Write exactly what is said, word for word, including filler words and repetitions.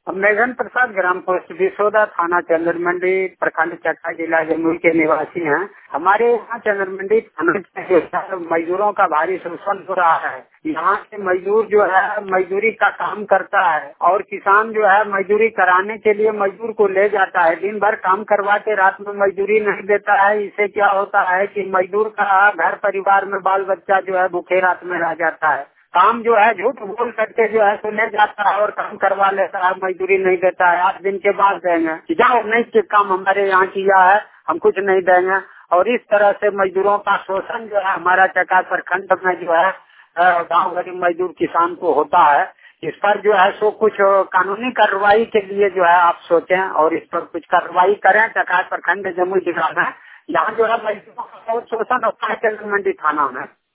मेघन प्रसाद, ग्राम post बिसोदा, थाना चंद्र मंडी, प्रखंड चक्का, जिला जमुई के निवासी हैं। हमारे यहाँ चंद्र मंडी मजदूरों का भारी शोषण हो रहा है। यहाँ के मजदूर जो है मजदूरी का काम करता है और किसान जो है मजदूरी कराने के लिए मजदूर को ले जाता है, दिन भर काम करवा के रात में मजदूरी नहीं देता है। इससे क्या होता है कि मजदूर का घर परिवार में बाल बच्चा जो है भूखे रात में रह जाता है। काम जो है झूठ बोल करके जो है तो ले जाता है और काम करवा लेता है, मजदूरी नहीं देता है। आठ दिन के बाद देंगे कि जाओ नहीं काम हमारे यहाँ किया है, हम कुछ नहीं देंगे। और इस तरह से मजदूरों का शोषण जो है हमारा चका प्रखंड में जो है गाँव गरीब मजदूर किसान को होता है। इस पर जो है सो कुछ कानूनी कार्रवाई के लिए जो है आप सोचें और इस पर कुछ कार्रवाई करें। चका प्रखंड जमुई जिला में यहाँ जो है मजदूरों का बहुत शोषण होता है चंद्र मंडी थाना में।